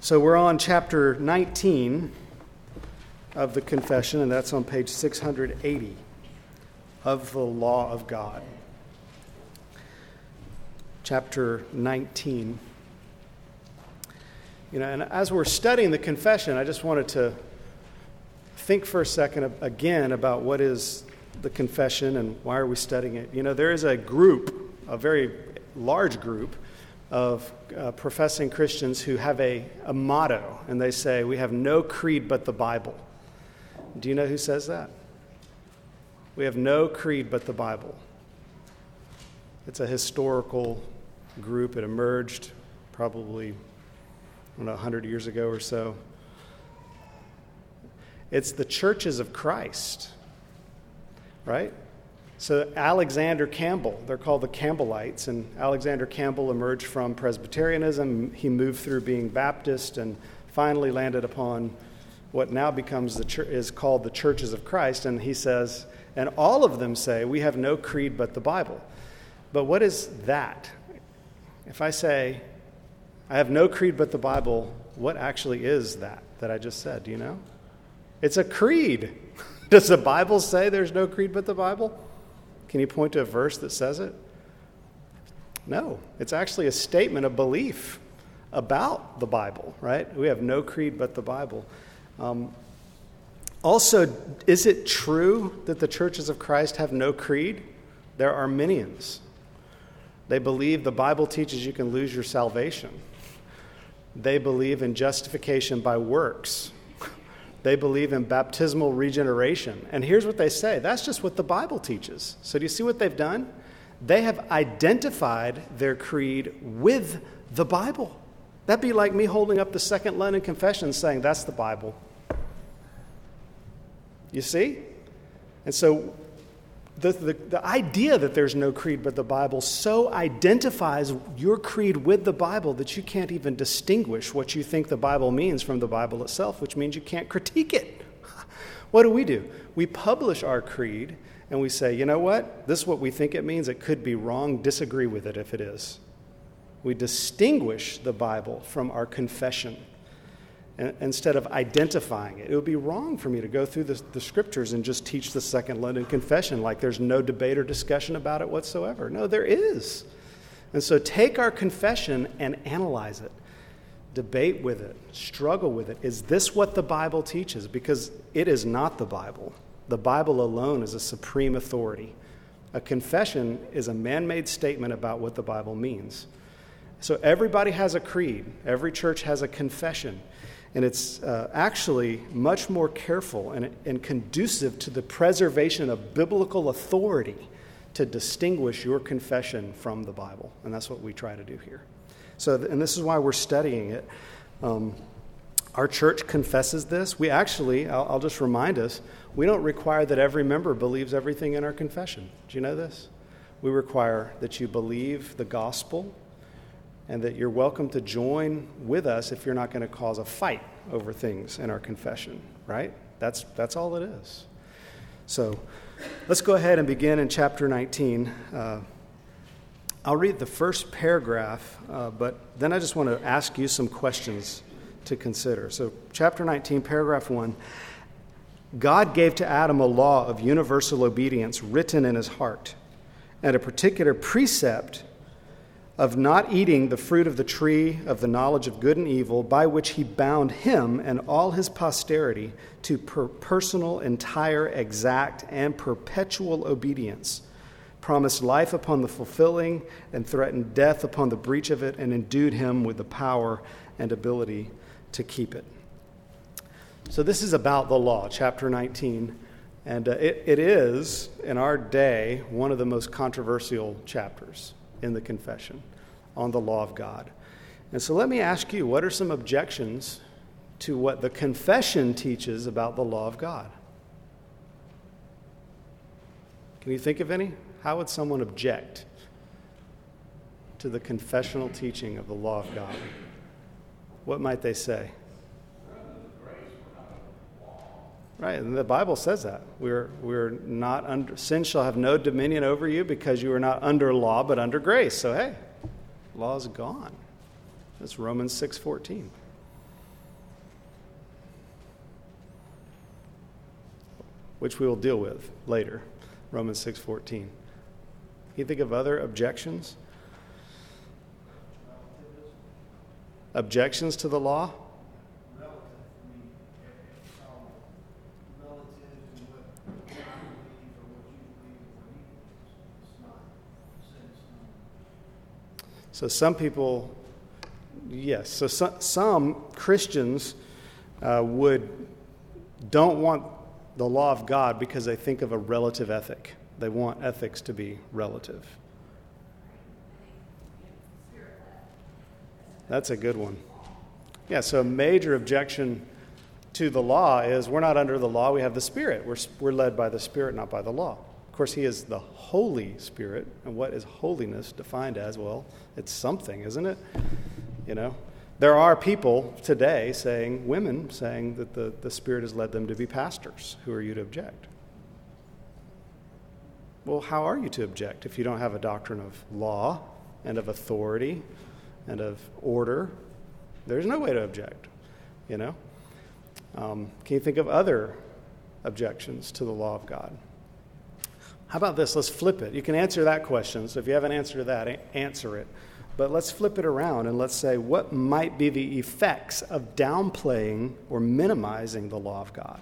So we're on chapter 19 of the Confession, and that's on page 680 of the Law of God. Chapter 19. And as we're studying the Confession, I just wanted to think for a second again about what is the Confession and why are we studying it. There is a group, a very large group, of professing Christians who have a motto, and they say, we have no creed but the Bible. Do you know who says that? We have no creed but the Bible. It's a historical group. It emerged probably, 100 years ago or so. It's the churches of Christ, right? So Alexander Campbell, they're called the Campbellites, and Alexander Campbell emerged from Presbyterianism. He moved through being Baptist and finally landed upon what now becomes is called the Churches of Christ. And he says, and all of them say, we have no creed but the Bible. But what is that? If I say, I have no creed but the Bible, what actually is that I just said? Do you know? It's a creed. Does the Bible say there's no creed but the Bible? Can you point to a verse that says it? No. It's actually a statement of belief about the Bible, right? We have no creed but the Bible. Also, is it true that the churches of Christ have no creed? They're Arminians. They believe the Bible teaches you can lose your salvation. They believe in justification by works. They believe in baptismal regeneration. And here's what they say. That's just what the Bible teaches. So do you see what they've done? They have identified their creed with the Bible. That'd be like me holding up the Second London Confession saying, that's the Bible. You see? And so the idea that there's no creed but the Bible so identifies your creed with the Bible that you can't even distinguish what you think the Bible means from the Bible itself, which means you can't critique it. What do? We publish our creed and we say, you know what? This is what we think it means. It could be wrong. Disagree with it if it is. We distinguish the Bible from our confession instead of identifying it. It would be wrong for me to go through the scriptures and just teach the Second London Confession like there's no debate or discussion about it whatsoever. No, there is. And so take our confession and analyze it. Debate with it. Struggle with it. Is this what the Bible teaches? Because it is not the Bible. The Bible alone is a supreme authority. A confession is a man-made statement about what the Bible means. So everybody has a creed. Every church has a confession. And it's actually much more careful and conducive to the preservation of biblical authority to distinguish your confession from the Bible. And that's what we try to do here. So, and this is why we're studying it. Our church confesses this. We actually, I'll just remind us, we don't require that every member believes everything in our confession. Do you know this? We require that you believe the gospel, and that you're welcome to join with us if you're not going to cause a fight over things in our confession, right? That's all it is. So let's go ahead and begin in chapter 19. I'll read the first paragraph, but then I just want to ask you some questions to consider. So chapter 19, paragraph 1. God gave to Adam a law of universal obedience written in his heart, and a particular precept of not eating the fruit of the tree of the knowledge of good and evil, by which he bound him and all his posterity to personal, entire, exact, and perpetual obedience, promised life upon the fulfilling, and threatened death upon the breach of it, and endued him with the power and ability to keep it. So this is about the law, chapter 19, and it is, in our day, one of the most controversial chapters in the confession on the law of God. And so let me ask you, what are some objections to what the confession teaches about the law of God? Can you think of any? How would someone object to the confessional teaching of the law of God? What might they say? Right, and the Bible says that. We're not under, sin shall have no dominion over you because you are not under law but under grace. So hey, law is gone. That's Romans 6:14. which we will deal with later, Romans 6:14. Can you think of other objections? Objections to the law? So some people, yes. So some Christians don't want the law of God because they think of a relative ethic. They want ethics to be relative. That's a good one. Yeah, so a major objection to the law is we're not under the law, we have the Spirit. We're led by the Spirit, not by the law. Of course, he is the Holy Spirit. And what is holiness defined as? Well, it's something, isn't it? You know, there are people today women saying that the Spirit has led them to be pastors. Who are you to object? Well, how are you to object if you don't have a doctrine of law and of authority and of order? There's no way to object, you know? Can you think of other objections to the law of God? How about this? Let's flip it. You can answer that question. So if you have an answer to that, answer it. But let's flip it around and let's say, what might be the effects of downplaying or minimizing the law of God?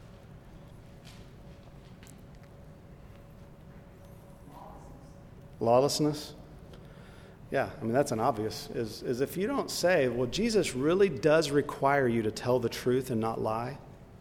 Lawlessness? Yeah, I mean, that's an obvious, is if you don't say, well, Jesus really does require you to tell the truth and not lie.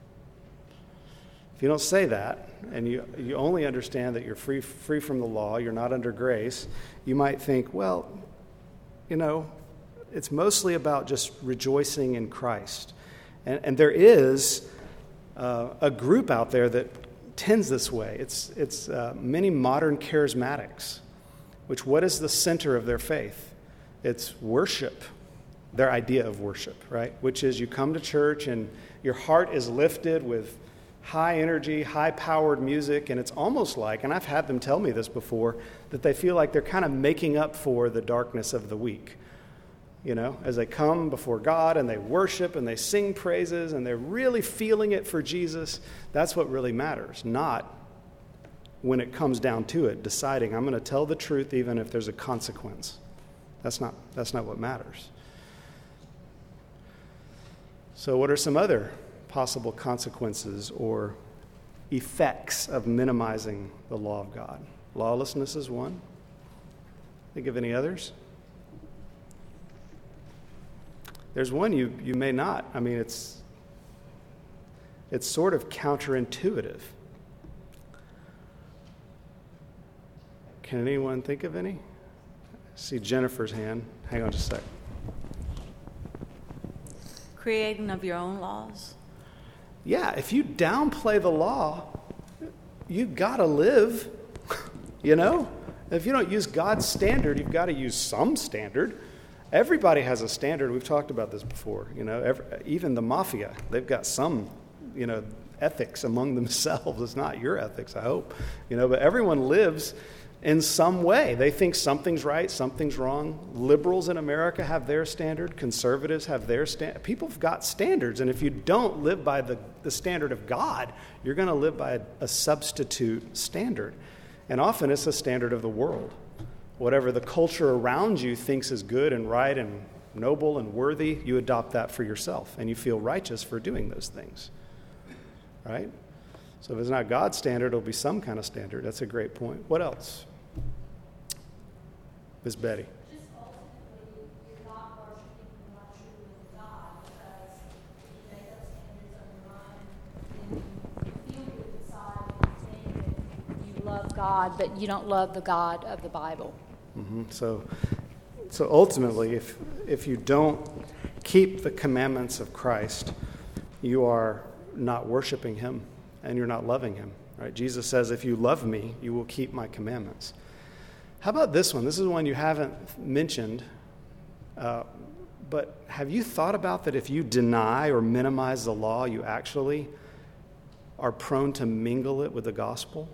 If you don't say that, and you only understand that you're free from the law, you're not under grace, you might think, well, you know, it's mostly about just rejoicing in Christ. And there is a group out there that tends this way. It's many modern charismatics, which what is the center of their faith? It's worship, their idea of worship, right? Which is you come to church and your heart is lifted with high energy, high-powered music, and it's almost like, and I've had them tell me this before, that they feel like they're kind of making up for the darkness of the week. You know, as they come before God and they worship and they sing praises and they're really feeling it for Jesus, that's what really matters, not when it comes down to it, deciding I'm going to tell the truth even if there's a consequence. That's not what matters. So what are some other possible consequences or effects of minimizing the law of God? Lawlessness is one. Think of any others? There's one you may not. I mean, it's sort of counterintuitive. Can anyone think of any? I see Jennifer's hand. Hang on just a sec. Creating of your own laws. Yeah, if you downplay the law, you got to live, you know? If you don't use God's standard, you've got to use some standard. Everybody has a standard. We've talked about this before, you know. Even the mafia, they've got some, you know, ethics among themselves. It's not your ethics, I hope, you know, but everyone lives in some way. They think something's right, something's wrong. Liberals in America have their standard. Conservatives have their standard. People have got standards, and if you don't live by the standard of God, you're going to live by a substitute standard. And often it's a standard of the world. Whatever the culture around you thinks is good and right and noble and worthy, you adopt that for yourself, and you feel righteous for doing those things. Right? So if it's not God's standard, it'll be some kind of standard. That's a great point. What else? Miss Betty. Just ultimately, you're not worshiping what truly is God, because if you make up standards on your mind, then you feel good inside and you think that you love God, but you don't love the God of the Bible. Mm-hmm. So ultimately, if you don't keep the commandments of Christ, you are not worshiping him and you're not loving him. Right? Jesus says, if you love me, you will keep my commandments. How about this one? This is one you haven't mentioned, but have you thought about that if you deny or minimize the law, you actually are prone to mingle it with the gospel?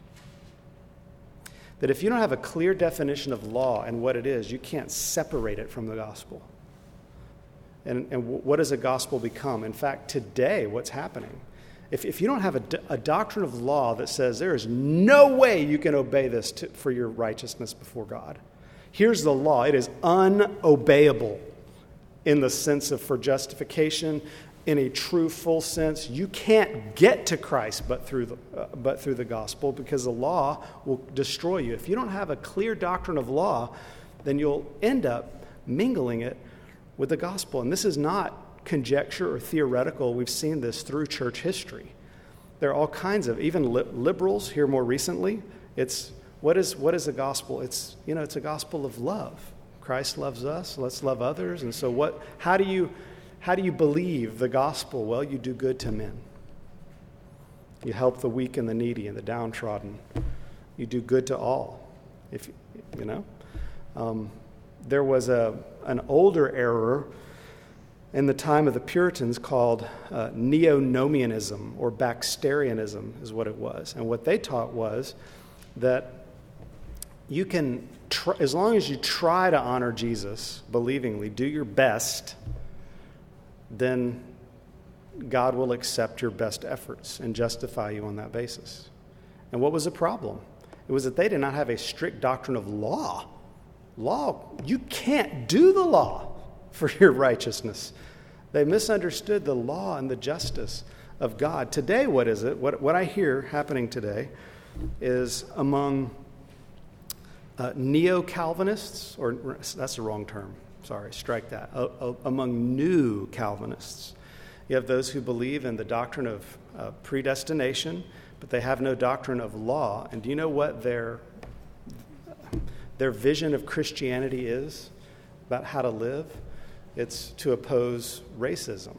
That if you don't have a clear definition of law and what it is, you can't separate it from the gospel. And what does a gospel become? In fact, today what's happening if you don't have a doctrine of law that says there is no way you can obey this for your righteousness before God, here's the law. It is unobeyable in the sense of for justification, in a true, full sense. You can't get to Christ but through the gospel, because the law will destroy you. If you don't have a clear doctrine of law, then you'll end up mingling it with the gospel. And this is not conjecture or theoretical. We've seen this through church history. There are all kinds of, even liberals here more recently. What is the gospel? It's a gospel of love. Christ loves us. Let's love others. And so how do you believe the gospel? Well, you do good to men. You help the weak and the needy and the downtrodden. You do good to all. There was an older error in the time of the Puritans called neo-nomianism, or Baxterianism is what it was. And what they taught was that you can, as long as you try to honor Jesus believingly, do your best, then God will accept your best efforts and justify you on that basis. And what was the problem? It was that they did not have a strict doctrine of law. You can't do the law for your righteousness. They misunderstood the law and the justice of God. Today, what is it? What I hear happening today is among neo-Calvinists, or that's the wrong term. Sorry, strike that. Among new Calvinists. You have those who believe in the doctrine of predestination, but they have no doctrine of law. And do you know what their vision of Christianity is about how to live? It's to oppose racism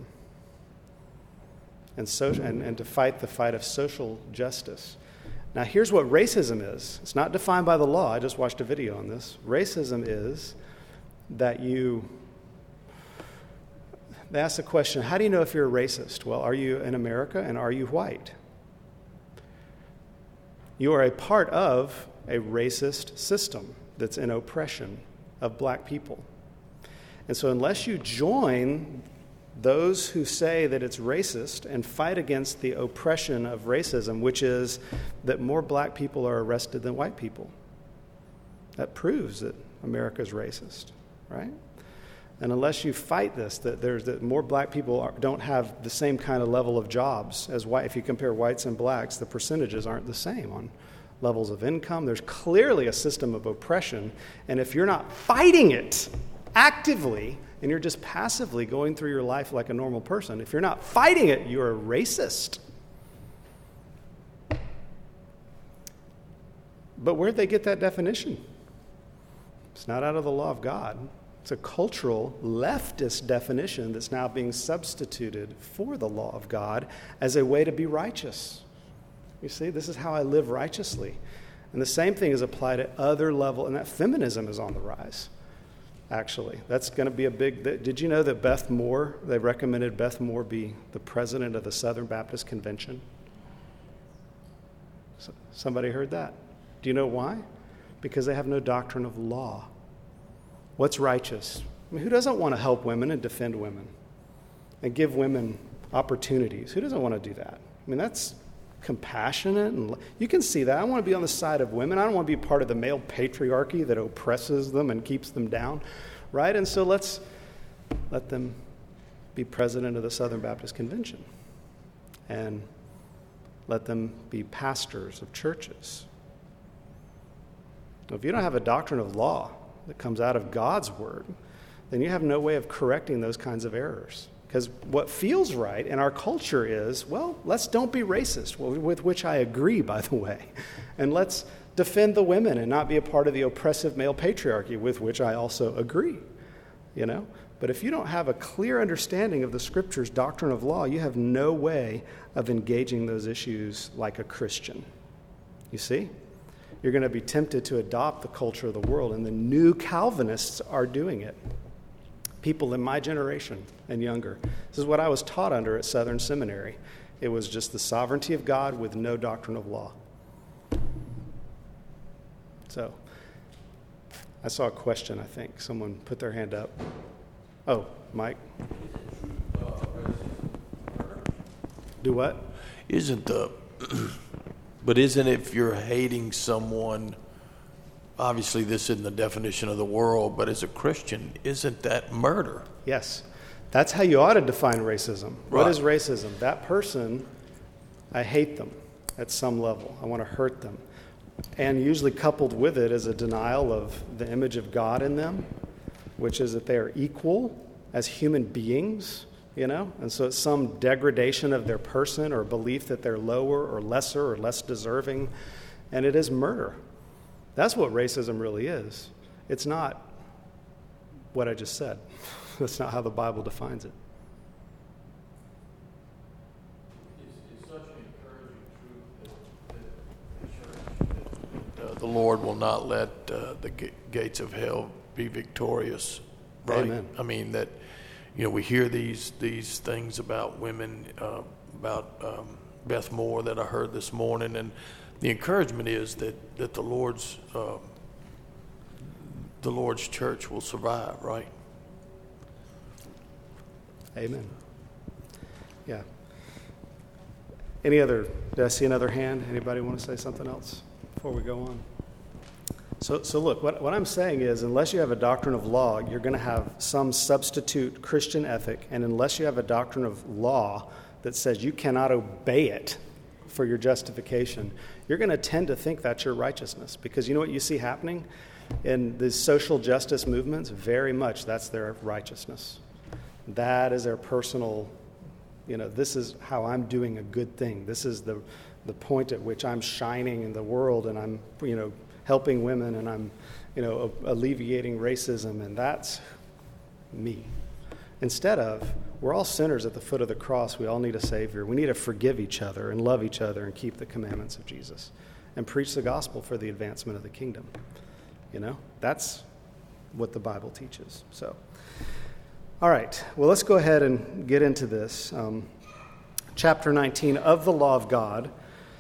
and to fight the fight of social justice. Now, here's what racism is. It's not defined by the law. I just watched a video on this. Racism is that they ask the question, how do you know if you're a racist? Well, are you in America, and are you white? You are a part of a racist system that's in oppression of black people. And so unless you join those who say that it's racist and fight against the oppression of racism, which is that more black people are arrested than white people, that proves that America's racist, right? And unless you fight this, that more black people don't have the same kind of level of jobs as white. If you compare whites and blacks, the percentages aren't the same on levels of income. There's clearly a system of oppression, and if you're not fighting it actively, and you're just passively going through your life like a normal person, if you're not fighting it, you're a racist. But where'd they get that definition? It's not out of the law of God. It's a cultural leftist definition that's now being substituted for the law of God as a way to be righteous. You see, this is how I live righteously. And the same thing is applied at other levels, and that feminism is on the rise. Actually, that's going to be a big... Did you know that Beth Moore, they recommended Beth Moore be the president of the Southern Baptist Convention? Somebody heard that? Do you know why? Because they have no doctrine of law. What's righteous? I mean, who doesn't want to help women and defend women and give women opportunities? Who doesn't want to do that? I mean, that's compassionate, and you can see that. I want to be on the side of women. I don't want to be part of the male patriarchy that oppresses them and keeps them down, right? And so let's let them be president of the Southern Baptist Convention, and let them be pastors of churches. If you don't have a doctrine of law that comes out of God's word, then you have no way of correcting those kinds of errors. Because what feels right in our culture is, well, don't be racist, with which I agree, by the way. And let's defend the women and not be a part of the oppressive male patriarchy, with which I also agree. But if you don't have a clear understanding of the Scripture's doctrine of law, you have no way of engaging those issues like a Christian. You see? You're going to be tempted to adopt the culture of the world, and the new Calvinists are doing it. People in my generation and younger. This is what I was taught under at Southern Seminary. It was just the sovereignty of God with no doctrine of law. So, I saw a question, I think. Someone put their hand up. Oh, Mike. Do what? But isn't if you're hating someone, obviously this isn't the definition of the world, but as a Christian, isn't that murder? Yes. That's how you ought to define racism. Right. What is racism? That person, I hate them at some level. I want to hurt them. And usually coupled with it is a denial of the image of God in them, which is that they are equal as human beings, and so it's some degradation of their person or belief that they're lower or lesser or less deserving, and it is murder. That's what racism really is. It's not what I just said. That's not how the Bible defines it. It's such an encouraging truth that the Lord will not let the gates of hell be victorious, right? Amen. I mean, that, we hear these things about women, about Beth Moore that I heard this morning, and the encouragement is that the Lord's church will survive, right? Amen. Yeah. Did I see another hand? Anybody want to say something else before we go on? So look, what I'm saying is, unless you have a doctrine of law, you're going to have some substitute Christian ethic, and unless you have a doctrine of law that says you cannot obey it for your justification, you're going to tend to think that's your righteousness. Because you know what you see happening in these social justice movements? Very much that's their righteousness. That is their personal, this is how I'm doing a good thing. This is the point at which I'm shining in the world, and I'm, helping women, and I'm, alleviating racism, and that's me. Instead of, we're all sinners at the foot of the cross. We all need a Savior. We need to forgive each other and love each other and keep the commandments of Jesus and preach the gospel for the advancement of the kingdom. That's what the Bible teaches. So, all right. Well, let's go ahead and get into this. Chapter 19 of the Law of God.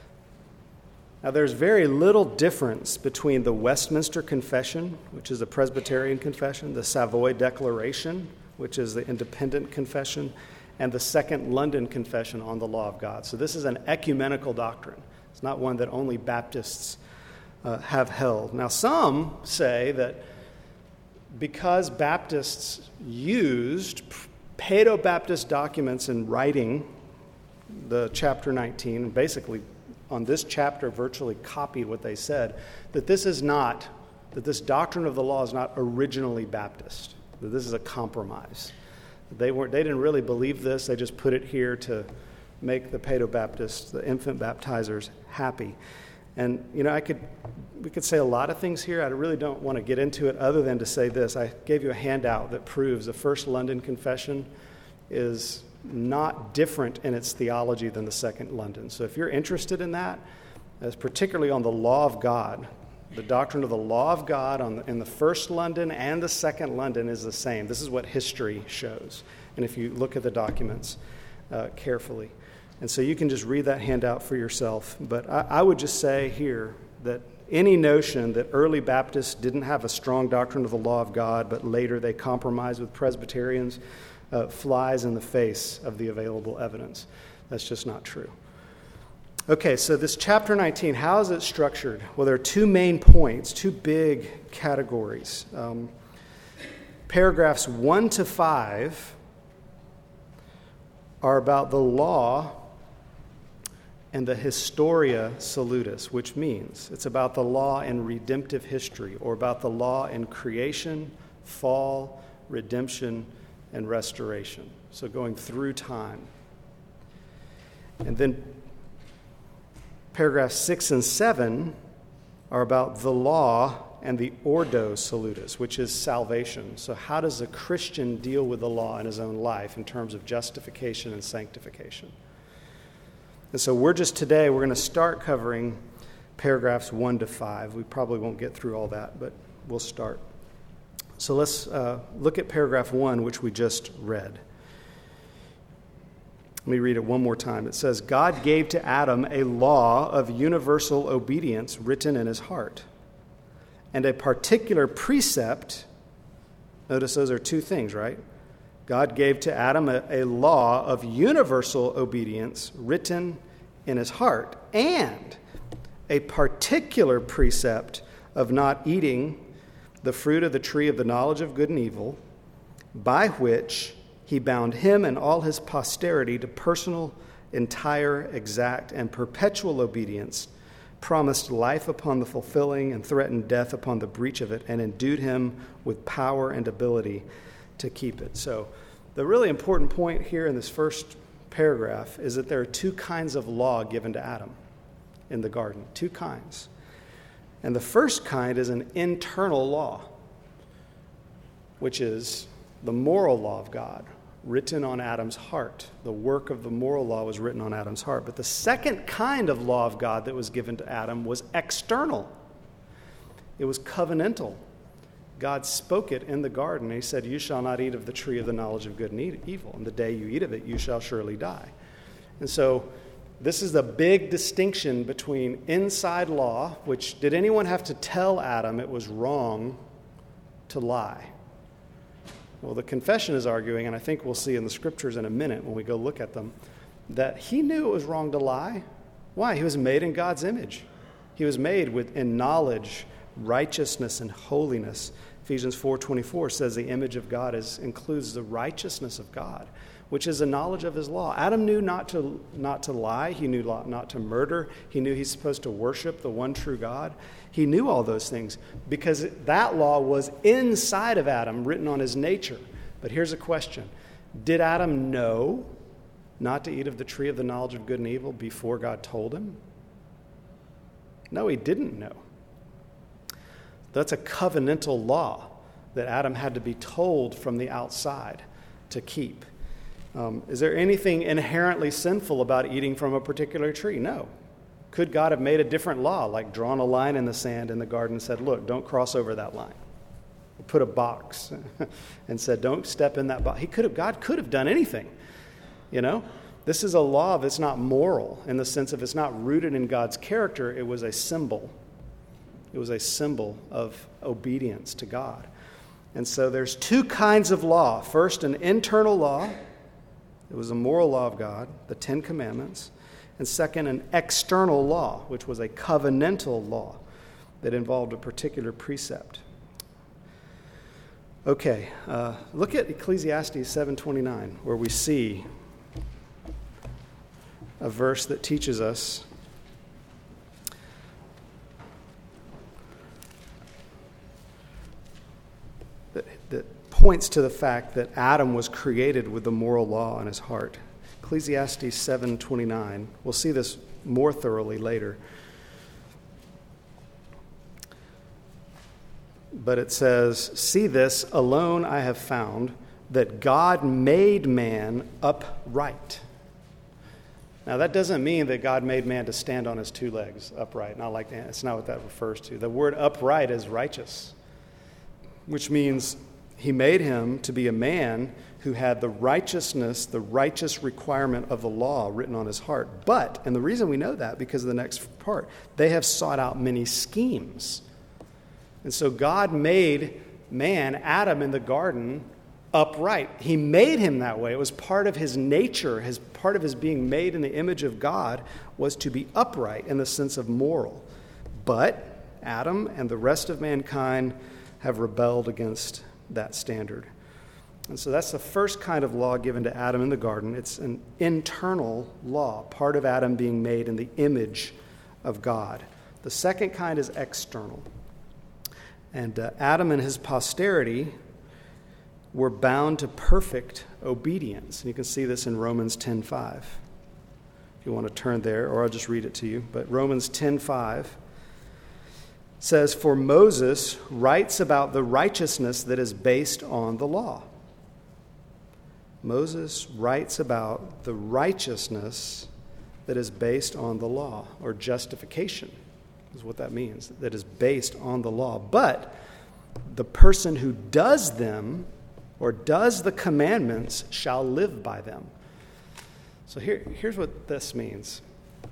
Now, there's very little difference between the Westminster Confession, which is a Presbyterian confession, the Savoy Declaration, which is the Independent Confession, and the Second London Confession on the Law of God. So this is an ecumenical doctrine. It's not one that only Baptists have held. Now, some say that because Baptists used Paedo-Baptist documents in writing the chapter 19, basically on this chapter virtually copied what they said, that this doctrine of the law is not originally Baptist, that this is a compromise. They didn't really believe this. They just put it here to make the Paedo-Baptists, the infant baptizers, happy. And, we could say a lot of things here. I really don't want to get into it other than to say this. I gave you a handout that proves the First London Confession is not different in its theology than the Second London. So if you're interested in that, as particularly on the law of God, the doctrine of the law of God in the First London and the Second London is the same. This is what history shows. And if you look at the documents carefully. And so you can just read that handout for yourself. But I would just say here that any notion that early Baptists didn't have a strong doctrine of the law of God, but later they compromised with Presbyterians, flies in the face of the available evidence. That's just not true. Okay, so this chapter 19, how is it structured? Well, there are two main points, two big categories. Paragraphs 1 to 5 are about the law and the Historia Salutis, which means it's about the law in redemptive history, or about the law in creation, fall, redemption, and restoration. So going through time. And then paragraphs 6 and 7 are about the law and the Ordo Salutis, which is salvation. So how does a Christian deal with the law in his own life in terms of justification and sanctification? And so we're going to start covering paragraphs 1 to 5. We probably won't get through all that, but we'll start. So let's look at paragraph 1, which we just read. Let me read it one more time. It says, God gave to Adam a law of universal obedience written in his heart, and a particular precept. Notice those are two things, right? God gave to Adam a law of universal obedience written in his heart, and a particular precept of not eating the fruit of the tree of the knowledge of good and evil, by which he bound him and all his posterity to personal, entire, exact, and perpetual obedience, promised life upon the fulfilling and threatened death upon the breach of it, and endued him with power and ability to keep it. So the really important point here in this first paragraph is that there are two kinds of law given to Adam in the garden. Two kinds. And the first kind is an internal law, which is the moral law of God, written on Adam's heart. The work of the moral law was written on Adam's heart. But the second kind of law of God that was given to Adam was external. It was covenantal. God spoke it in the garden. He said, "You shall not eat of the tree of the knowledge of good and evil. And the day you eat of it, you shall surely die." And so this is the big distinction between inside law, which did anyone have to tell Adam it was wrong to lie? Well, the confession is arguing, and I think we'll see in the scriptures in a minute when we go look at them, that he knew it was wrong to lie. Why? He was made in God's image. He was made in knowledge, righteousness, and holiness. Ephesians 4:24 says the image of God includes the righteousness of God, which is a knowledge of his law. Adam knew not to lie. He knew not to murder. He knew he's supposed to worship the one true God. He knew all those things because that law was inside of Adam, written on his nature. But here's a question. Did Adam know not to eat of the tree of the knowledge of good and evil before God told him? No, he didn't know. That's a covenantal law that Adam had to be told from the outside to keep. Is there anything inherently sinful about eating from a particular tree? No. Could God have made a different law, like drawn a line in the sand in the garden and said, "Look, don't cross over that line"? Or put a box and said, "Don't step in that box." God could have done anything, you know? This is a law that's not moral in the sense of it's not rooted in God's character. It was a symbol. It was a symbol of obedience to God. And so there's two kinds of law. First, an internal law. It was a moral law of God, the Ten Commandments. And second, an external law, which was a covenantal law that involved a particular precept. Okay, look at Ecclesiastes 7:29, where we see a verse that teaches us that points to the fact that Adam was created with the moral law in his heart. Ecclesiastes 7:29. We'll see this more thoroughly later. But it says, "See this, alone I have found, that God made man upright." Now that doesn't mean that God made man to stand on his two legs upright. Not like that. It's not what that refers to. The word upright is righteous, which means he made him to be a man who had the righteousness, the righteous requirement of the law written on his heart. But, and the reason we know that, because of the next part, they have sought out many schemes. And so God made man, Adam, in the garden upright. He made him that way. It was part of his nature. Part of his being made in the image of God was to be upright in the sense of moral. But Adam and the rest of mankind have rebelled against that standard. And so that's the first kind of law given to Adam in the garden. It's an internal law, part of Adam being made in the image of God. The second kind is external. And Adam and his posterity were bound to perfect obedience. And you can see this in Romans 10:5. If you want to turn there, or I'll just read it to you. But Romans 10:5 says, "For Moses writes about the righteousness that is based on the law." Moses writes about the righteousness that is based on the law, or justification is what that means, that is based on the law. But the person who does them, or does the commandments, shall live by them. So here's what this means.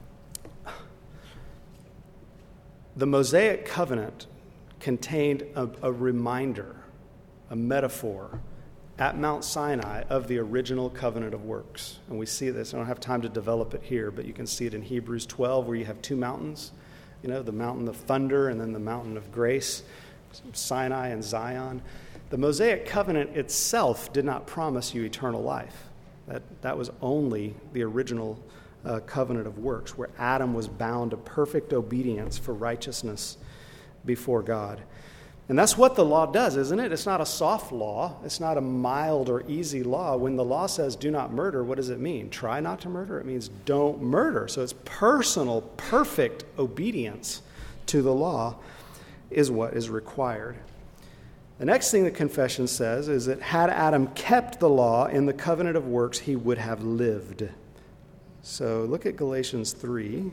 The Mosaic covenant contained a reminder, a metaphor, at Mount Sinai of the original covenant of works. And we see this. I don't have time to develop it here, but you can see it in Hebrews 12 where you have two mountains, the mountain of thunder and then the mountain of grace, Sinai and Zion. The Mosaic covenant itself did not promise you eternal life. That was only the original covenant of works, where Adam was bound to perfect obedience for righteousness before God. And that's what the law does, isn't it? It's not a soft law. It's not a mild or easy law. When the law says do not murder, what does it mean? Try not to murder? It means don't murder. So it's personal, perfect obedience to the law is what is required. The next thing the confession says is that had Adam kept the law in the covenant of works, he would have lived. So look at Galatians 3,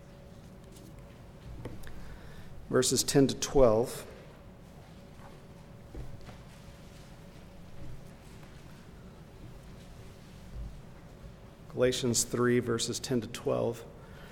verses 10 to 12. Galatians 3, verses 10 to 12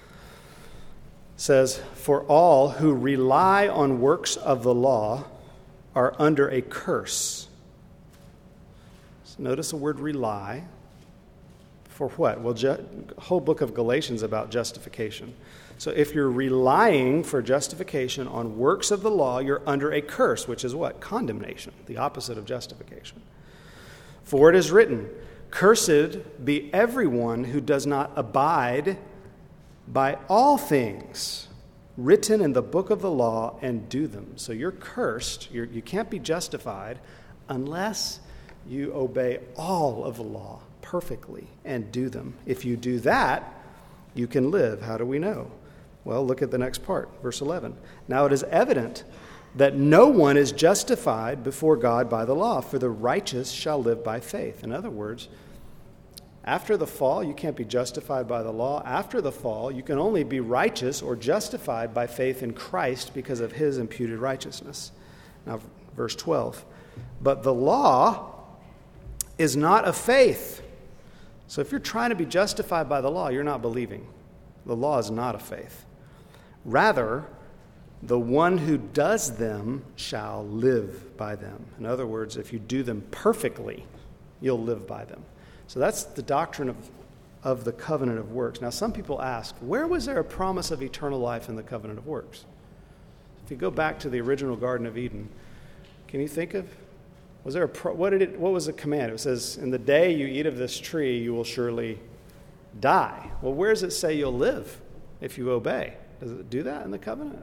says, "For all who rely on works of the law are under a curse." So notice the word rely. For what? Well, the whole book of Galatians about justification. So if you're relying for justification on works of the law, you're under a curse, which is what? Condemnation, the opposite of justification. For it is written, "Cursed be everyone who does not abide by all things written in the book of the law and do them." So you're cursed. You can't be justified unless you obey all of the law perfectly and do them. If you do that, you can live. How do we know? Well, look at the next part, verse 11. "Now it is evident that no one is justified before God by the law, for the righteous shall live by faith." In other words, after the fall, you can't be justified by the law. After the fall, you can only be righteous or justified by faith in Christ because of his imputed righteousness. Now, verse 12. "But the law is not of faith." So if you're trying to be justified by the law, you're not believing. The law is not of faith. "Rather, the one who does them shall live by them." In other words, if you do them perfectly, you'll live by them. So that's the doctrine of the covenant of works. Now, some people ask, where was there a promise of eternal life in the covenant of works? If you go back to the original Garden of Eden, can you think of, was there what was the command? It says, "In the day you eat of this tree, you will surely die." Well, where does it say you'll live if you obey? Does it do that in the covenant?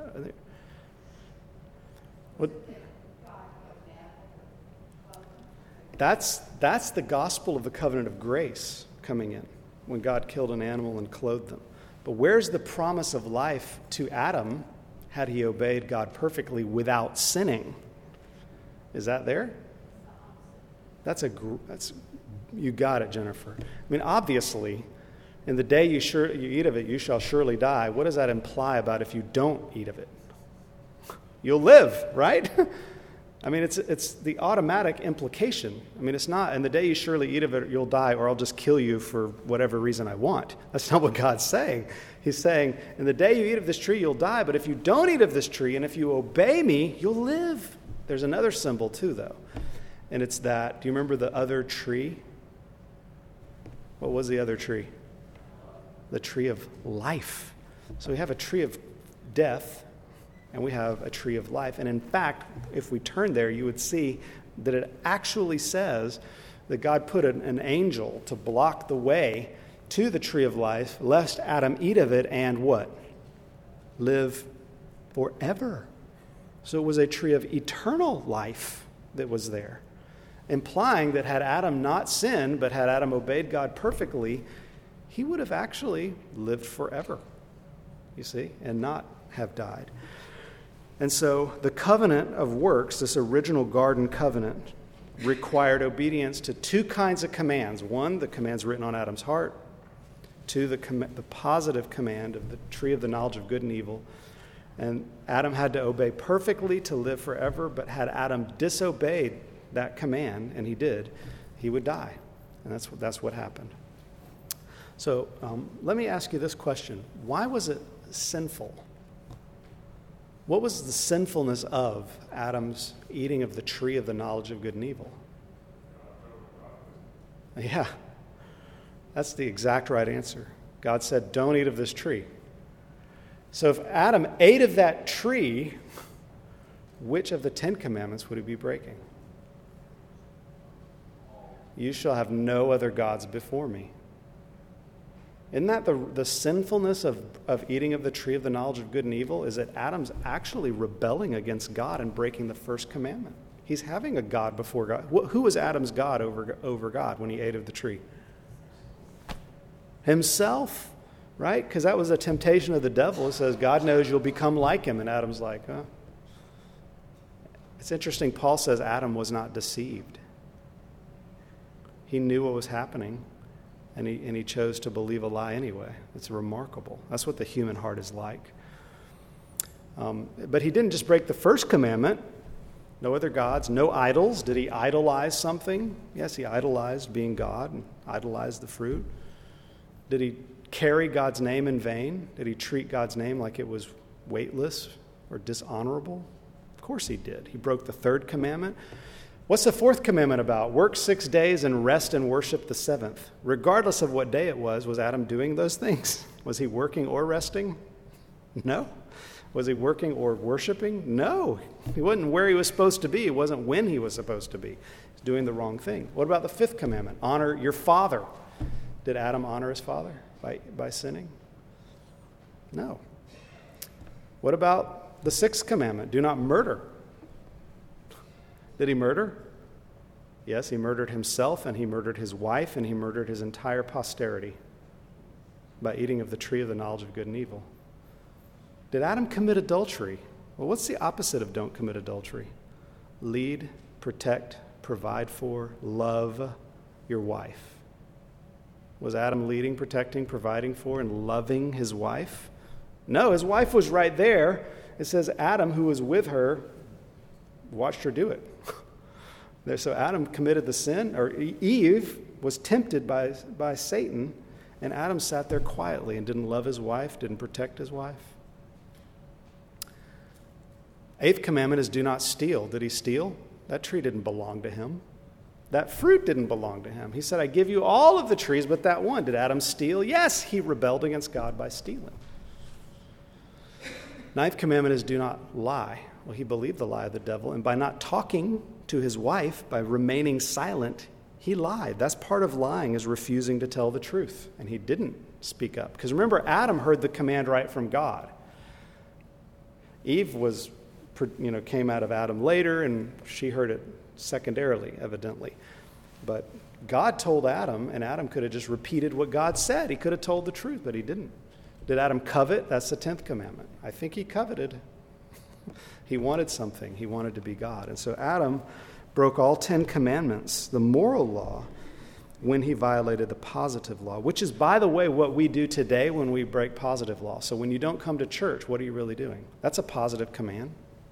What? That's the gospel of the covenant of grace coming in, when God killed an animal and clothed them. But where's the promise of life to Adam had he obeyed God perfectly without sinning? Is that there? You got it, Jennifer. I mean, obviously, in the day you eat of it, you shall surely die. What does that imply about if you don't eat of it? You'll live, right? I mean, it's the automatic implication. I mean, it's not, "In the day you surely eat of it, you'll die, or I'll just kill you for whatever reason I want." That's not what God's saying. He's saying, "In the day you eat of this tree, you'll die, but if you don't eat of this tree, and if you obey me, you'll live." There's another symbol too, though. And it's that, do you remember the other tree? What was the other tree? The tree of life. So we have a tree of death, and we have a tree of life. And in fact, if we turn there, you would see that it actually says that God put an angel to block the way to the tree of life, lest Adam eat of it and what? Live forever. So it was a tree of eternal life that was there, implying that had Adam not sinned, but had Adam obeyed God perfectly, he would have actually lived forever, you see, and not have died. And so the covenant of works, this original garden covenant, required obedience to two kinds of commands. One, the commands written on Adam's heart. Two, the positive command of the tree of the knowledge of good and evil. And Adam had to obey perfectly to live forever, but had Adam disobeyed that command, and he did, he would die. And that's what happened. So let me ask you this question. Why was it sinful? What was the sinfulness of Adam's eating of the tree of the knowledge of good and evil? Yeah, that's the exact right answer. God said, don't eat of this tree. So if Adam ate of that tree, which of the 10 commandments would he be breaking? You shall have no other gods before me. Isn't that the sinfulness of eating of the tree of the knowledge of good and evil? Is that Adam's actually rebelling against God and breaking the first commandment. He's having a God before God. Who was Adam's God over God when he ate of the tree? Himself, right? Because that was a temptation of the devil. It says, God knows you'll become like him. And Adam's like, huh? It's interesting. Paul says Adam was not deceived. He knew what was happening, and he chose to believe a lie anyway. It's remarkable. That's what the human heart is like. But he didn't just break the first commandment. No other gods, no idols. Did he idolize something? Yes, he idolized being God and idolized the fruit. Did he carry God's name in vain? Did he treat God's name like it was weightless or dishonorable? Of course he did. He broke the third commandment. What's the fourth commandment about? Work 6 days and rest and worship the seventh. Regardless of what day it was Adam doing those things? Was he working or resting? No. Was he working or worshiping? No. He wasn't where he was supposed to be. It wasn't when he was supposed to be. He's doing the wrong thing. What about the fifth commandment? Honor your father. Did Adam honor his father by sinning? No. What about the sixth commandment? Do not murder. Did he murder? Yes, he murdered himself, and he murdered his wife, and he murdered his entire posterity by eating of the tree of the knowledge of good and evil. Did Adam commit adultery? Well, what's the opposite of don't commit adultery? Lead, protect, provide for, love your wife. Was Adam leading, protecting, providing for, and loving his wife? No, his wife was right there. It says Adam, who was with her, watched her do it. So Adam committed the sin, or Eve was tempted by Satan, and Adam sat there quietly and didn't love his wife, didn't protect his wife. Eighth commandment is do not steal. Did he steal? That tree didn't belong to him. That fruit didn't belong to him. He said, I give you all of the trees, but that one. Did Adam steal? Yes, he rebelled against God by stealing. Ninth commandment is do not lie. Well, he believed the lie of the devil, and by not talking to his wife, by remaining silent, he lied. That's part of lying, is refusing to tell the truth, and he didn't speak up. Because remember, Adam heard the command right from God. Eve came out of Adam later, and she heard it secondarily, evidently. But God told Adam, and Adam could have just repeated what God said. He could have told the truth, but he didn't. Did Adam covet? That's the 10th commandment. I think he coveted. He wanted something. He wanted to be God. And so Adam broke all 10 commandments, the moral law, when he violated the positive law, which is, by the way, what we do today when we break positive law. So when you don't come to church, what are you really doing? That's a positive command.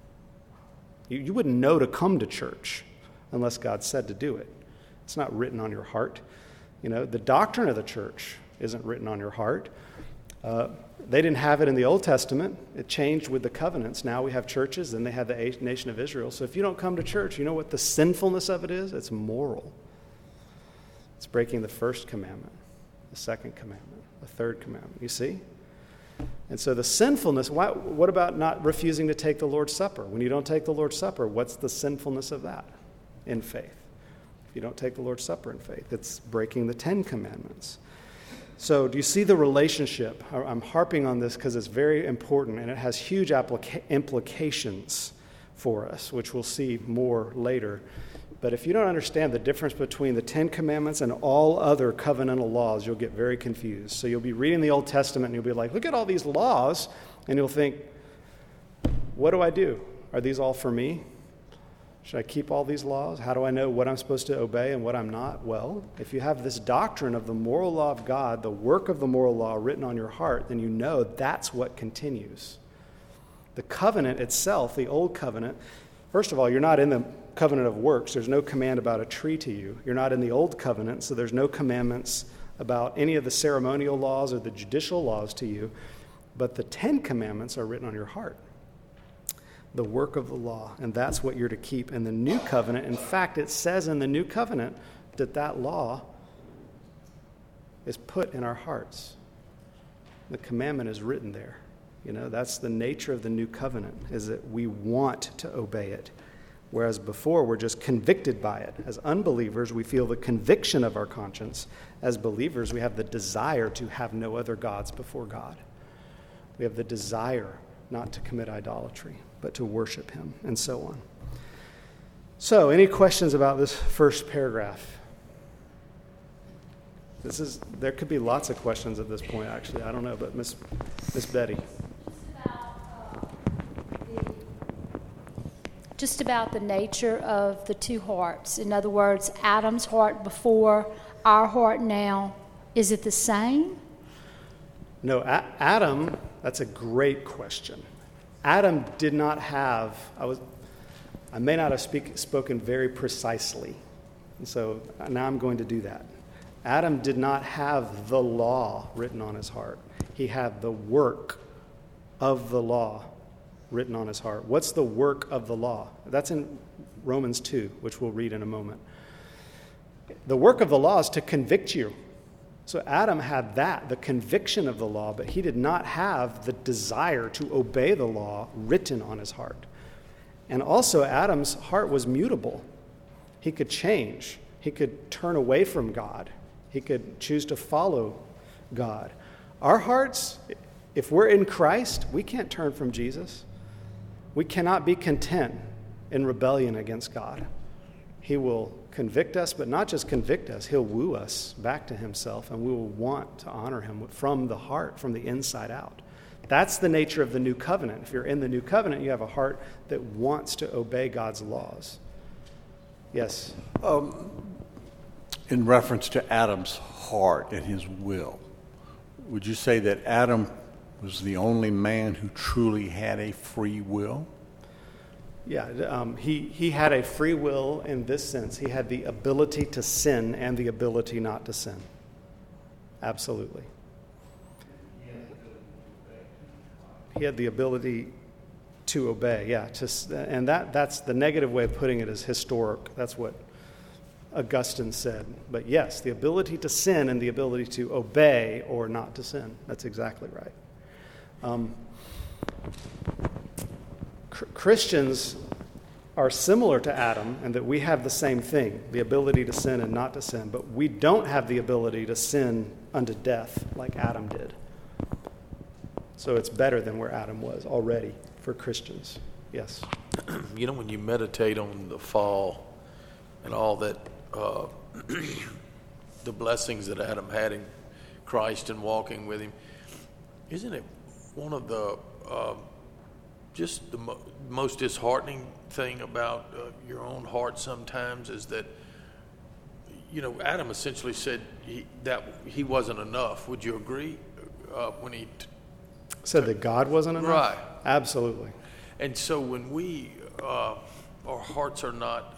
You wouldn't know to come to church unless God said to do it. It's not written on your heart. The doctrine of the church isn't written on your heart. They didn't have it in the Old Testament. It changed with the covenants. Now we have churches, then they had the nation of Israel. So if you don't come to church, you know what the sinfulness of it is? It's moral. It's breaking the first commandment, the second commandment, the third commandment. You see? And so the sinfulness, what about not refusing to take the Lord's Supper? When you don't take the Lord's Supper, what's the sinfulness of that in faith? If you don't take the Lord's Supper in faith, it's breaking the 10 commandments. So do you see the relationship? I'm harping on this because it's very important, and it has huge implications for us, which we'll see more later. But if you don't understand the difference between the 10 commandments and all other covenantal laws, you'll get very confused. So you'll be reading the Old Testament, and you'll be like, look at all these laws, and you'll think, what do I do? Are these all for me? Should I keep all these laws? How do I know what I'm supposed to obey and what I'm not? Well, if you have this doctrine of the moral law of God, the work of the moral law written on your heart, then you know that's what continues. The covenant itself, the old covenant, first of all, you're not in the covenant of works. There's no command about a tree to you. You're not in the old covenant, so there's no commandments about any of the ceremonial laws or the judicial laws to you. But the 10 commandments are written on your heart. The work of the law, and that's what you're to keep in the new covenant. In fact, it says in the new covenant that law is put in our hearts. The commandment is written there. That's the nature of the new covenant, is that we want to obey it. Whereas before, we're just convicted by it. As unbelievers, we feel the conviction of our conscience. As believers, we have the desire to have no other gods before God. We have the desire not to commit idolatry, but to worship him, and so on. So, any questions about this first paragraph? There could be lots of questions at this point, actually. I don't know, but Miss Betty. Just about the nature of the two hearts. In other words, Adam's heart before, our heart now. Is it the same? No, Adam, that's a great question. Adam did not have, I may not have spoken very precisely, and so now I'm going to do that. Adam did not have the law written on his heart. He had the work of the law written on his heart. What's the work of the law? That's in Romans 2, which we'll read in a moment. The work of the law is to convict you. So Adam had that, the conviction of the law, but he did not have the desire to obey the law written on his heart. And also Adam's heart was mutable. He could change. He could turn away from God. He could choose to follow God. Our hearts, if we're in Christ, we can't turn from Jesus. We cannot be content in rebellion against God. He will convict us, but not just convict us. He'll woo us back to himself, and we will want to honor him from the heart, from the inside out. That's the nature of the new covenant. If you're in the new covenant, you have a heart that wants to obey God's laws. Yes? In reference to Adam's heart and his will, would you say that Adam was the only man who truly had a free will? Yeah, he had a free will in this sense. He had the ability to sin and the ability not to sin. Absolutely. He had the ability to obey, yeah. And that's the negative way of putting it is historic. That's what Augustine said. But yes, the ability to sin and the ability to obey or not to sin. That's exactly right. Christians are similar to Adam in that we have the same thing, the ability to sin and not to sin, but we don't have the ability to sin unto death like Adam did. So it's better than where Adam was already for Christians. Yes? When you meditate on the fall and all that, the blessings that Adam had in Christ and walking with him, isn't it one of the just the most disheartening thing about your own heart sometimes is that, Adam essentially said that he wasn't enough. Would you agree? When he said that God wasn't enough? Right. Absolutely. And so when our hearts are not,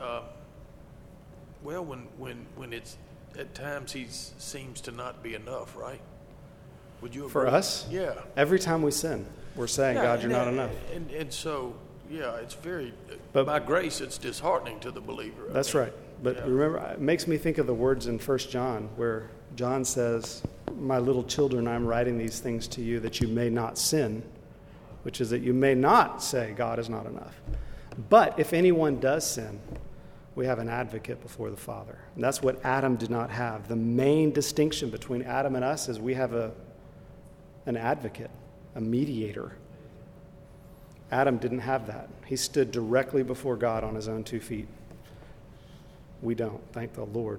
when it's, at times he seems to not be enough, right? Would you agree? For us? Yeah. Every time we sin, we're saying, God, you're not enough. And so, yeah, it's but by grace, it's disheartening to the believer. That's right. But remember, it makes me think of the words in 1 John where John says, my little children, I'm writing these things to you that you may not sin, which is that you may not say God is not enough. But if anyone does sin, we have an advocate before the Father. And that's what Adam did not have. The main distinction between Adam and us is we have an advocate, a mediator. Adam didn't have that. He stood directly before God on his own 2 feet. We don't, thank the Lord.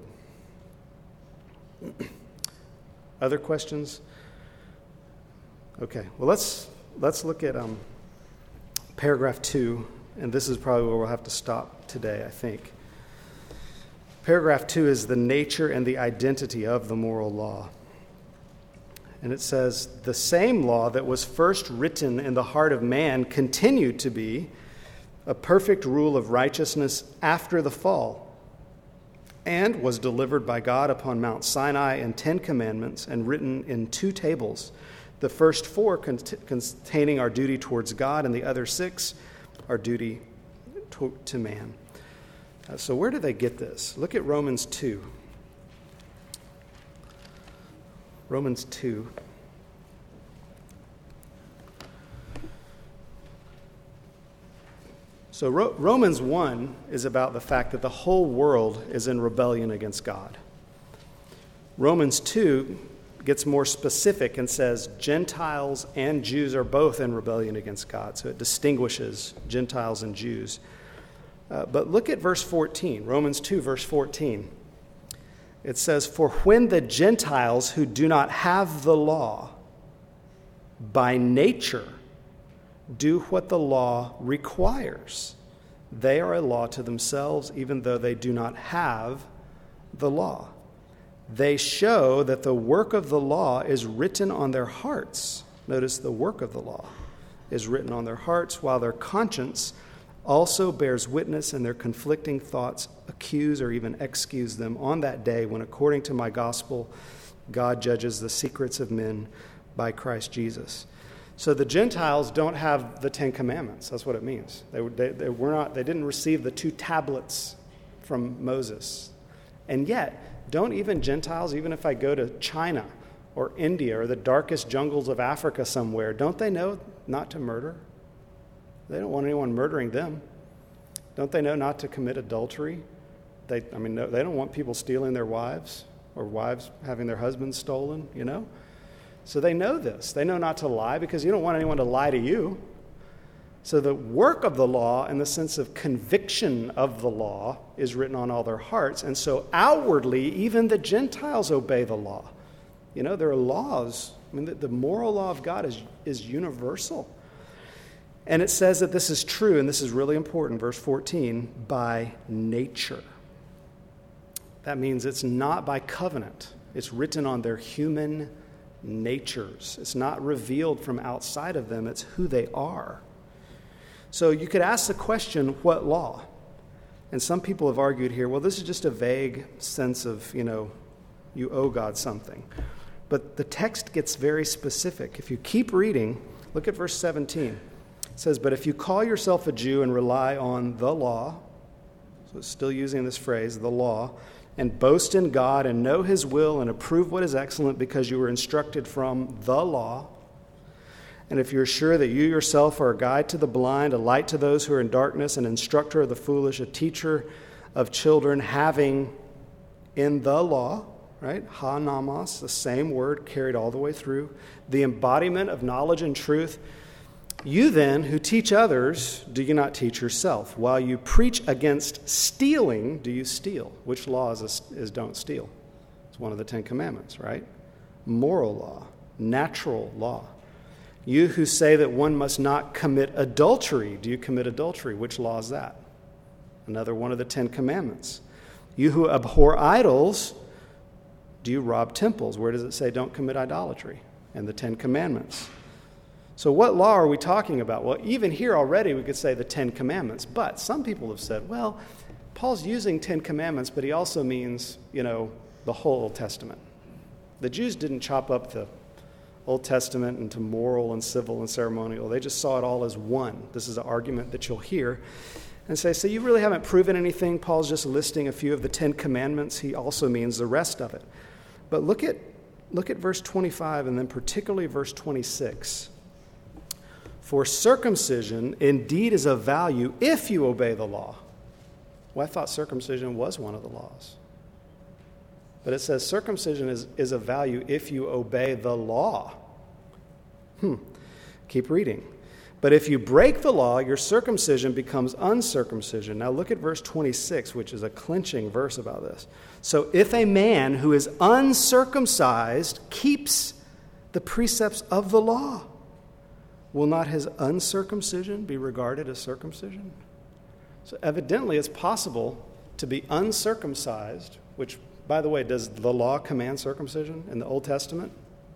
Other questions? Okay, well let's look at paragraph 2, and this is probably where we'll have to stop today, I think. Paragraph 2 is the nature and the identity of the moral law. And it says, the same law that was first written in the heart of man continued to be a perfect rule of righteousness after the fall, and was delivered by God upon Mount Sinai in 10 commandments and written in 2 tables, the first 4 containing our duty towards God, and the other 6 our duty to man. So where do they get this? Look at Romans 2. Romans 2. So Romans 1 is about the fact that the whole world is in rebellion against God. Romans 2 gets more specific and says Gentiles and Jews are both in rebellion against God. So it distinguishes Gentiles and Jews. But look at verse 14, Romans 2, verse 14. It says, "For when the Gentiles who do not have the law by nature do what the law requires, they are a law to themselves, even though they do not have the law. They show that the work of the law is written on their hearts." Notice the work of the law is written on their hearts, while their conscience also bears witness, and their conflicting thoughts accuse or even excuse them on that day when, according to my gospel, God judges the secrets of men by Christ Jesus. So the Gentiles don't have the Ten Commandments. That's what it means. They didn't receive the 2 tablets from Moses. And yet, don't even Gentiles, even if I go to China or India or the darkest jungles of Africa somewhere, don't they know not to murder? They don't want anyone murdering them. Don't they know not to commit adultery? They don't want people stealing their wives or wives having their husbands stolen, you know? So they know this. They know not to lie because you don't want anyone to lie to you. So the work of the law, in the sense of conviction of the law, is written on all their hearts. And so outwardly, even the Gentiles obey the law. You know, there are laws. I mean, the moral law of God is universal. And it says that this is true, and this is really important, verse 14, by nature. That means it's not by covenant. It's written on their human natures. It's not revealed from outside of them. It's who they are. So you could ask the question, what law? And some people have argued here, well, this is just a vague sense of, you owe God something. But the text gets very specific. If you keep reading, look at verse 17. It says, "But if you call yourself a Jew and rely on the law," so it's still using this phrase, the law, "and boast in God and know his will and approve what is excellent because you were instructed from the law, and if you're sure that you yourself are a guide to the blind, a light to those who are in darkness, an instructor of the foolish, a teacher of children, having in the law," right, ha-namas, the same word carried all the way through, "the embodiment of knowledge and truth, you then who teach others, do you not teach yourself? While you preach against stealing, do you steal?" Which law is don't steal? It's one of the 10 Commandments, right? Moral law, natural law. "You who say that one must not commit adultery, do you commit adultery?" Which law is that? Another one of the 10 Commandments. "You who abhor idols, do you rob temples?" Where does it say don't commit idolatry? In the 10 Commandments. So what law are we talking about? Well, even here already we could say the 10 Commandments. But some people have said, well, Paul's using 10 Commandments, but he also means, the whole Old Testament. The Jews didn't chop up the Old Testament into moral and civil and ceremonial. They just saw it all as one. This is an argument that you'll hear. And say, so you really haven't proven anything. Paul's just listing a few of the 10 Commandments. He also means the rest of it. But look at verse 25 and then particularly verse 26. "For circumcision indeed is of value if you obey the law." Well, I thought circumcision was one of the laws. But it says circumcision is of value if you obey the law. Keep reading. "But if you break the law, your circumcision becomes uncircumcision." Now look at verse 26, which is a clinching verse about this. "So if a man who is uncircumcised keeps the precepts of the law, will not his uncircumcision be regarded as circumcision?" So evidently it's possible to be uncircumcised, which, by the way, does the law command circumcision in the Old Testament?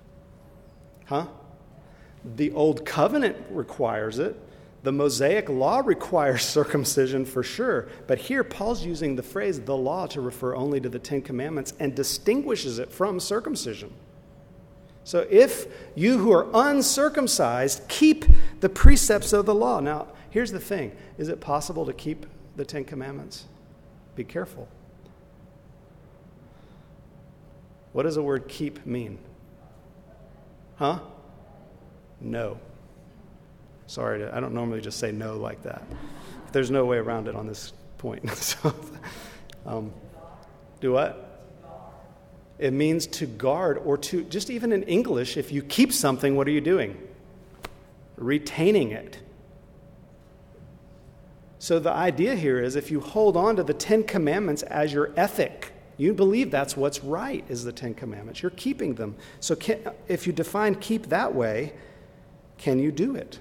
The Old Covenant requires it. The Mosaic law requires circumcision for sure. But here Paul's using the phrase the law to refer only to the 10 Commandments and distinguishes it from circumcision. So if you who are uncircumcised keep the precepts of the law. Now, here's the thing. Is it possible to keep the 10 Commandments? Be careful. What does the word keep mean? Huh? No. Sorry, I don't normally just say no like that. There's no way around it on this point. So, do what? It means to guard, or to, just even in English, if you keep something, what are you doing? Retaining it. So the idea here is if you hold on to the Ten Commandments as your ethic, you believe that's what's right, is the Ten Commandments. You're keeping them. So if you define keep that way, can you do it?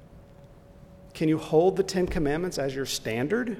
Can you hold the Ten Commandments as your standard?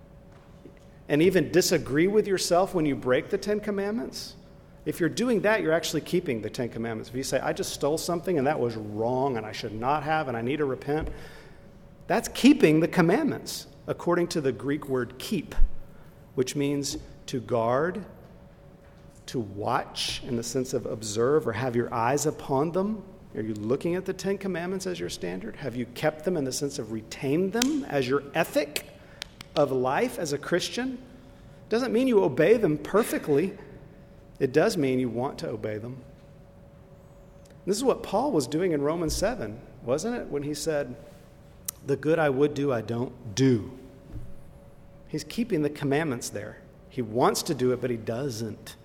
And even disagree with yourself when you break the Ten Commandments? If you're doing that, you're actually keeping the Ten Commandments. If you say, I just stole something and that was wrong and I should not have and I need to repent, that's keeping the commandments, according to the Greek word keep, which means to guard, to watch in the sense of observe or have your eyes upon them. Are you looking at the Ten Commandments as your standard? Have you kept them in the sense of retained them as your ethic of life as a Christian? Doesn't mean you obey them perfectly. It does mean you want to obey them. This is what Paul was doing in Romans 7, wasn't it? When he said, the good I would do, I don't do. He's keeping the commandments there. He wants to do it, but he doesn't.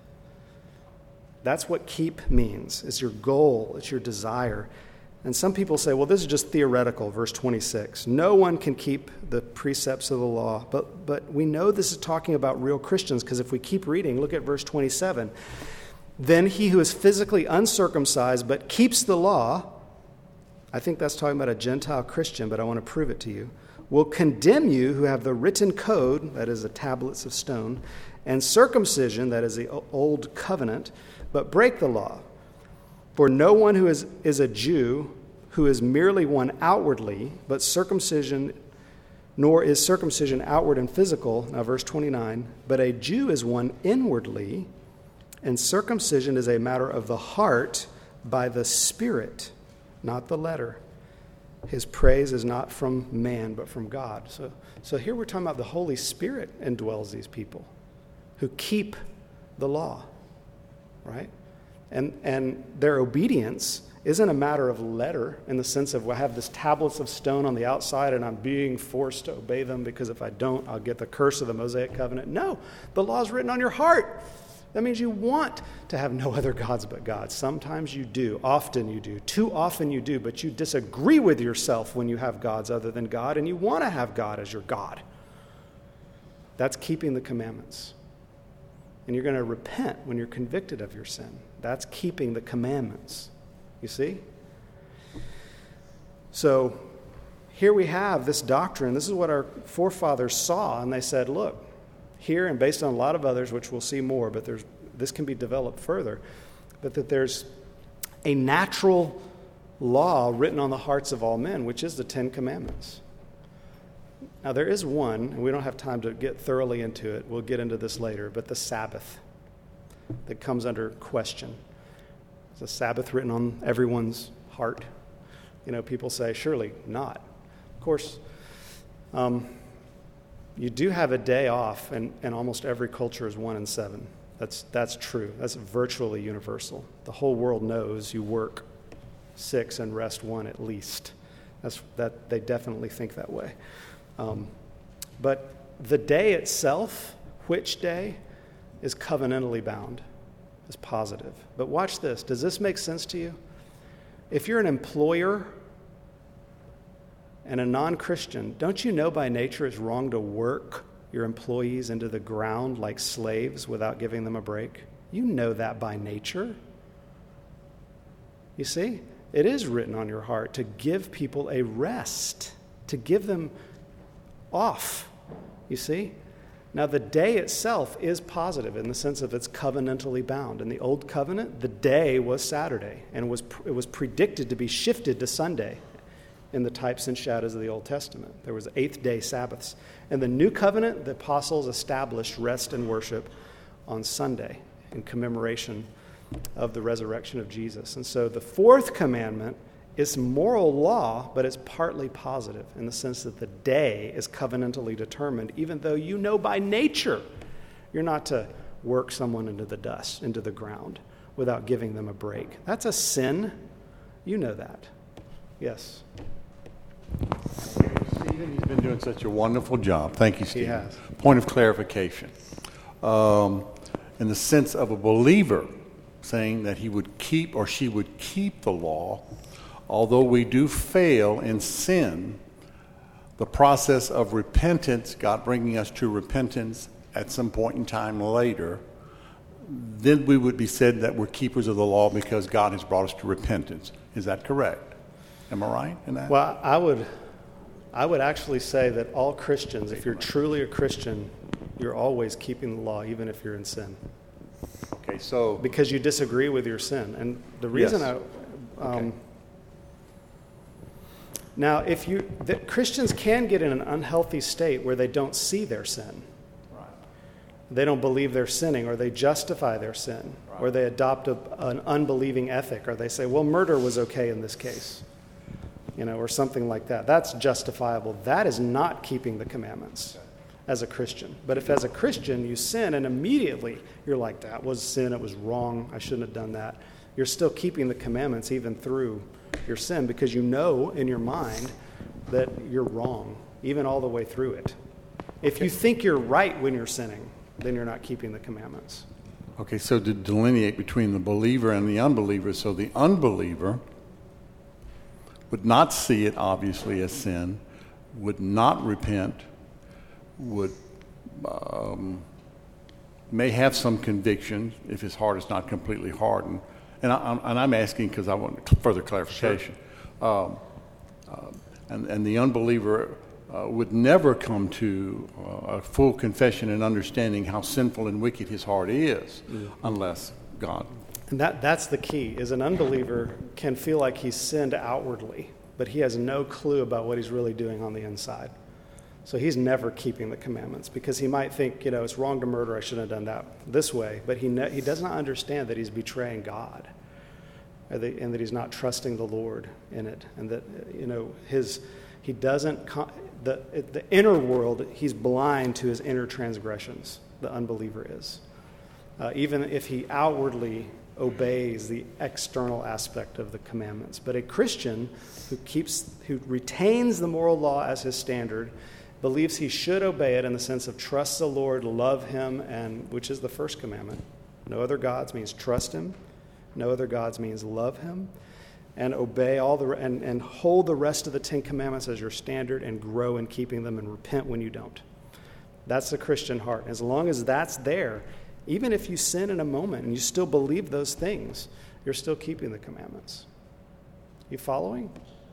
That's what keep means. It's your goal. It's your desire. And some people say, well, this is just theoretical, verse 26. No one can keep the precepts of the law. But we know this is talking about real Christians, because if we keep reading, look at verse 27. Then he who is physically uncircumcised but keeps the law, I think that's talking about a Gentile Christian, but I want to prove it to you, will condemn you who have the written code, that is the tablets of stone, and circumcision, that is the old covenant, but break the law. For no one who is a Jew who is merely one outwardly, but circumcision, nor is circumcision outward and physical, now verse 29, but a Jew is one inwardly, and circumcision is a matter of the heart by the Spirit, not the letter. His praise is not from man, but from God. So here we're talking about the Holy Spirit indwells these people who keep the law, right? And their obedience isn't a matter of letter in the sense of, well, I have this tablets of stone on the outside and I'm being forced to obey them because if I don't, I'll get the curse of the Mosaic covenant. No, the law is written on your heart. That means you want to have no other gods but God. Sometimes you do. Often you do. Too often you do. But you disagree with yourself when you have gods other than God, and you want to have God as your God. That's keeping the commandments. And you're going to repent when you're convicted of your sin. That's keeping the commandments. You see? So here we have this doctrine. This is what our forefathers saw, and they said, look, here, and based on a lot of others, which we'll see more, but this can be developed further, but that there's a natural law written on the hearts of all men, which is the Ten Commandments. Now, there is one, and we don't have time to get thoroughly into it. We'll get into this later, but the Sabbath that comes under question. Is the Sabbath written on everyone's heart? You know, people say, surely not. Of course, you do have a day off, and almost every culture is 1 and 7. That's true. That's virtually universal. The whole world knows you work 6 and rest 1 at least. They definitely think that way. But the day itself, which day, is covenantally bound, is positive. But watch this. Does this make sense to you? If you're an employer and a non-Christian, don't you know by nature it's wrong to work your employees into the ground like slaves without giving them a break? You know that by nature. You see? It is written on your heart to give people a rest, to give them off. You see? Now, the day itself is positive in the sense of it's covenantally bound. In the Old Covenant, the day was Saturday, and it was predicted to be shifted to Sunday in the types and shadows of the Old Testament. There was 8th-day Sabbaths. In the New Covenant, the apostles established rest and worship on Sunday in commemoration of the resurrection of Jesus. And so the 4th commandment is moral law, but it's partly positive in the sense that the day is covenantally determined, even though you know by nature you're not to work someone into the dust, into the ground, without giving them a break. That's a sin. You know that. Yes. Stephen, he's been doing such a wonderful job. Thank you, Stephen. has. Point of clarification. In the sense of a believer saying that he would keep or she would keep the law, although we do fail in sin, the process of repentance, God bringing us to repentance at some point in time later, then we would be said that we're keepers of the law because God has brought us to repentance. Is that correct? Am I right in that? Well, I would actually say that all Christians, if you're truly a Christian, you're always keeping the law, even if you're in sin. Okay, so Because you disagree with your sin. And the reason Yes. Okay. Now, Christians can get in an unhealthy state where they don't see their sin. Right. They don't believe they're sinning, or they justify their sin, or they adopt an unbelieving ethic, or they say, well, murder was okay in this case, or something like that. That's justifiable. That is not keeping the commandments as a Christian. But if as a Christian you sin and immediately you're like, that was sin, it was wrong, I shouldn't have done that, you're still keeping the commandments even through your sin, because you know in your mind that you're wrong, even all the way through it. If you think you're right when you're sinning, then you're not keeping the commandments. Okay, so to delineate between the believer and the unbeliever, so the unbeliever would not see it obviously as sin, would not repent, would may have some conviction if his heart is not completely hardened. And I'm asking because I want further clarification. Sure. And the unbeliever would never come to a full confession and understanding how sinful and wicked his heart is unless God. And that's the key, is an unbeliever can feel like he's sinned outwardly, but he has no clue about what he's really doing on the inside. So he's never keeping the commandments, because he might think, it's wrong to murder, I shouldn't have done that this way, but he does not understand that he's betraying God, and that he's not trusting the Lord in it, and that, he doesn't, the inner world, he's blind to his inner transgressions, the unbeliever is. Even if he outwardly obeys the external aspect of the commandments. But a Christian who retains the moral law as his standard, believes he should obey it in the sense of trust the Lord, love him, and which is the first commandment. No other gods means trust him. No other gods means love him, and obey and hold the rest of the 10 Commandments as your standard, and grow in keeping them, and repent when you don't. That's the Christian heart. As long as that's there, even if you sin in a moment and you still believe those things, you're still keeping the commandments. You following?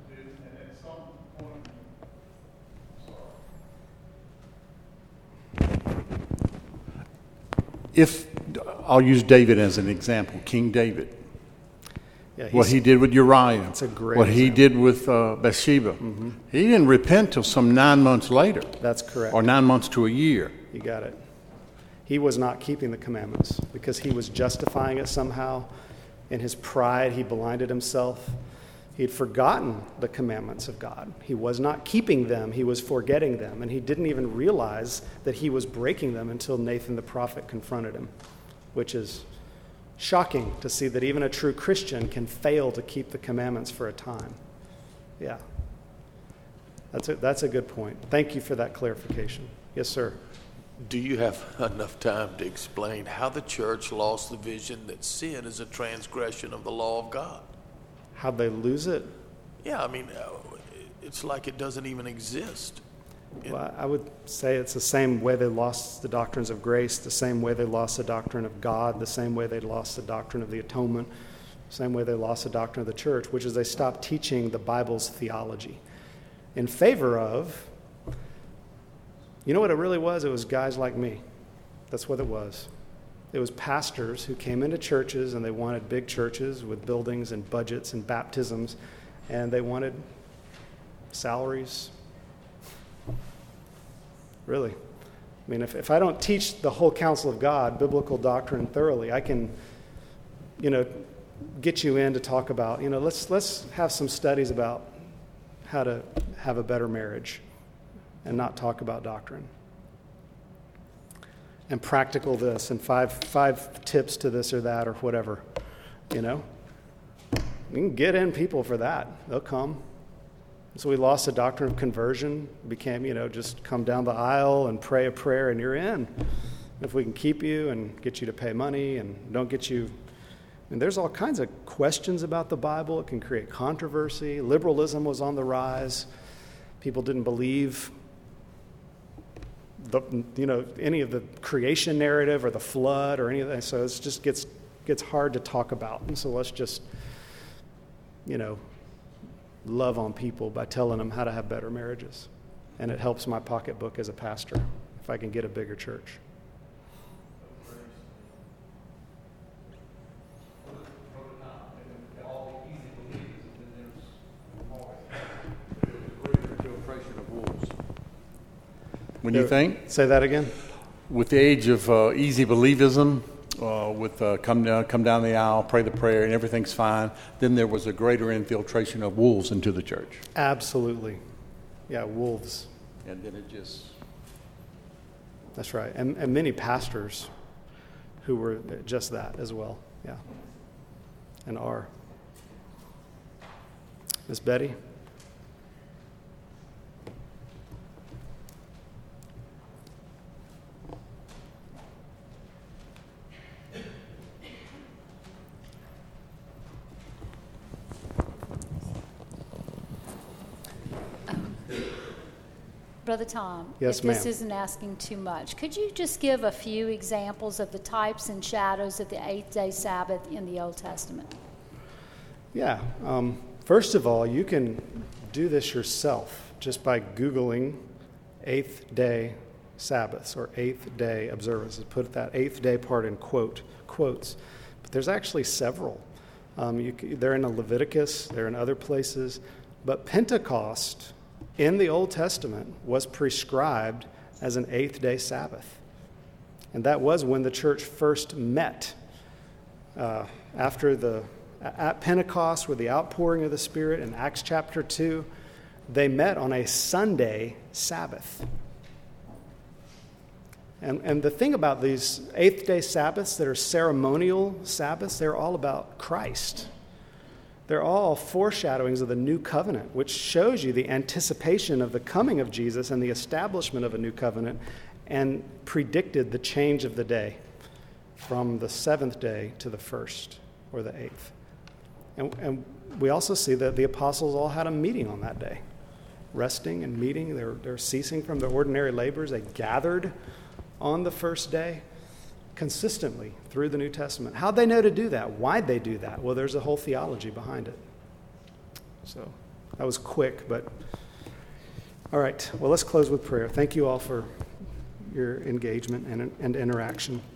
If I'll use David as an example, King David. Yeah, What he did with Uriah, That's a great what he example. did with Bathsheba. Mm-hmm. He didn't repent till some 9 months later. That's correct. Or 9 months to a year. You got it. He was not keeping the commandments because he was justifying it somehow. In his pride, he blinded himself. He had forgotten the commandments of God. He was not keeping them. He was forgetting them. And he didn't even realize that he was breaking them until Nathan the prophet confronted him, which is shocking to see that even a true Christian can fail to keep the commandments for a time. Yeah. That's a good point. Thank you for that clarification. Yes, sir. Do you have enough time to explain how the church lost the vision that sin is a transgression of the law of God? How'd they lose it? Yeah, I mean, it's like it doesn't even exist. Well, I would say it's the same way they lost the doctrines of grace, the same way they lost the doctrine of God, the same way they lost the doctrine of the atonement, the same way they lost the doctrine of the church, which is they stopped teaching the Bible's theology in favor of, you know what it really was? It was guys like me. That's what it was. It was pastors who came into churches, and they wanted big churches with buildings and budgets and baptisms, and they wanted salaries. Really. I mean, if I don't teach the whole counsel of God, biblical doctrine thoroughly, I can, get you in to talk about, let's have some studies about how to have a better marriage and not talk about doctrine. And practical this and five tips to this or that or whatever, You can get in people for that. They'll come. So we lost the doctrine of conversion. It became, just come down the aisle and pray a prayer and you're in. If we can keep you and get you to pay money and don't get you... And there's all kinds of questions about the Bible. It can create controversy. Liberalism was on the rise. People didn't believe any of the creation narrative or the flood or any of that. So it just gets hard to talk about. And so let's just, love on people by telling them how to have better marriages. And it helps my pocketbook as a pastor if I can get a bigger church. When you think? Say that again. With the age of easy believism, with come down the aisle, pray the prayer, and everything's fine, then there was a greater infiltration of wolves into the church. Absolutely. Yeah, wolves. And then it just... That's right. And many pastors who were just that as well. Yeah. And are. Miss Betty? Brother Tom, Yes, if this ma'am. isn't asking too much, could you just give a few examples of the types and shadows of the eighth-day Sabbath in the Old Testament? Yeah. First of all, you can do this yourself just by Googling eighth day Sabbaths or eighth day observances. Put that eighth day part in quotes. But there's actually several. They're in Leviticus, they're in other places. But Pentecost in the Old Testament was prescribed as an eighth day Sabbath. And that was when the church first met. At Pentecost, with the outpouring of the Spirit in Acts chapter 2, they met on a Sunday Sabbath. And the thing about these eighth day Sabbaths that are ceremonial Sabbaths, they're all about Christ. They're all foreshadowings of the new covenant, which shows you the anticipation of the coming of Jesus and the establishment of a new covenant, and predicted the change of the day from the seventh day to the first or the eighth. And we also see that the apostles all had a meeting on that day, resting and meeting. They're ceasing from their ordinary labors. They gathered on the first day consistently through the New Testament. How'd they know to do that? Why'd they do that? Well, there's a whole theology behind it. So that was quick, but all right. Well, let's close with prayer. Thank you all for your engagement and interaction.